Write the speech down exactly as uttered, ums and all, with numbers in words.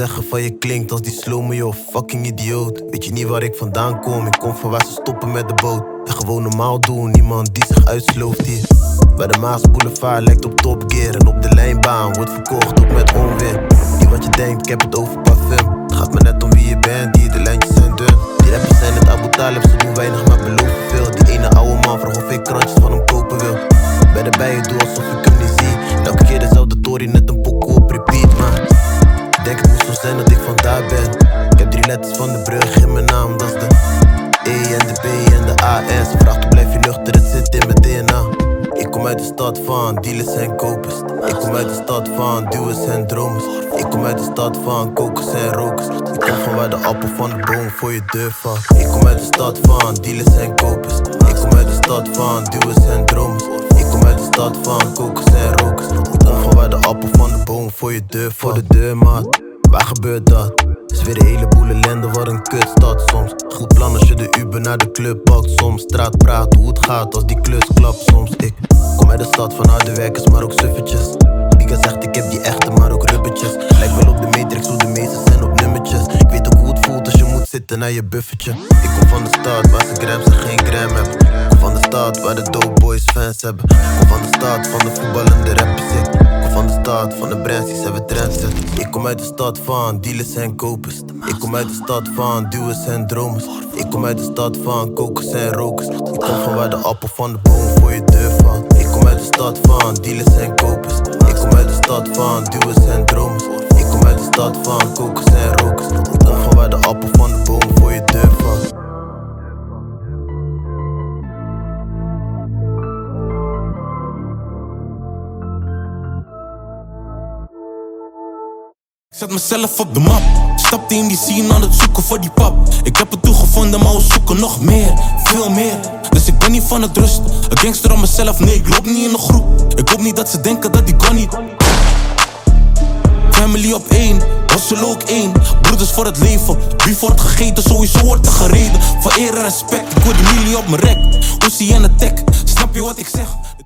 zeggen van je klinkt als die slome, joh, fucking idioot. Weet je niet waar ik vandaan kom, ik kom van waar ze stoppen met de boot. En gewoon normaal doen, niemand die zich uitslooft hier. Bij de Maas Boulevard lijkt op Top Gear. En op de lijnbaan wordt verkocht ook met onweer. Niet wat je denkt, ik heb het over parfum. Het gaat me net om wie je bent, die de lijntjes zijn dun. Die rappers zijn het Abu Talib, ze doen weinig maar beloven veel. Die ene oude man vroeg of ik krantjes van hem kopen wil. Bij de bijen doe alsof ik hem niet zie. Elke keer dezelfde tory, net een pokoe op repeat, maar ik denk het moet zo zijn dat ik vandaar ben. Ik heb drie letters van de brug in mijn naam, dat is de E en de B en de A en ze vraagt hoe blijf je nuchter, het zit in mijn D N A. Ik kom uit de stad van dealers en kopers. Ik kom uit de stad van duwers en dromers. Ik kom uit de stad van kokers en rokers. Ik kom van waar de appel van de boom voor je deur valt. Ik kom uit de stad van dealers en kopers. Ik kom uit de stad van duwers en dromers. Ik kom uit de stad van kokers en rokers. Ik kom van waar de appel van de boom voor je deur valt. Voor de deur, maat, waar gebeurt dat? Is weer een heleboel ellende, wat een kutstad soms. Goed plan als je de Uber naar de club pakt soms. Straat praat hoe het gaat als die klus klapt soms. Ik kom uit de stad van harde werkers, maar ook suffertjes. Biga zegt ik heb die echte, maar ook rubbertjes. Lijkt wel op de Matrix hoe de meeste zijn op nummertjes. Ik weet ook hoe het voelt als je moet zitten naar je buffertje. Ik kom van de stad waar ze grams en geen gram hebben. Ik kom van de stad waar de dope boys fans hebben. Ik kom van de stad van de voetballende rappers. Ik kom van de stad van de brands die hebben trends zet. Ik kom uit de stad van dealers en kopers. Ik kom uit de stad van duwers en dromers. Ik kom uit de stad van kokers en rokers. Ik kom van waar de appel van de boom voor je deur valt. Ik kom uit de stad van dealers en kopers. Ik kom uit de stad van duwers en dromers. Ik kom uit de stad van kokers en rokers. Ik kom van waar de appel van de boom voor je deur valt. Ik zet mezelf op de map. Stapte in die scene aan het zoeken voor die pap. Ik heb het toegevonden, maar we zoeken nog meer. Veel meer. Dus ik ben niet van het rusten. Een gangster aan mezelf, nee, ik loop niet in een groep. Ik hoop niet dat ze denken dat ik kan niet. Family op één, hustle ook één. Broeders voor het leven, wie voor het gegeten, sowieso wordt er gereden. Voor eer en respect, ik wil die milie op mijn rek. Oesie en het tech, snap je wat ik zeg?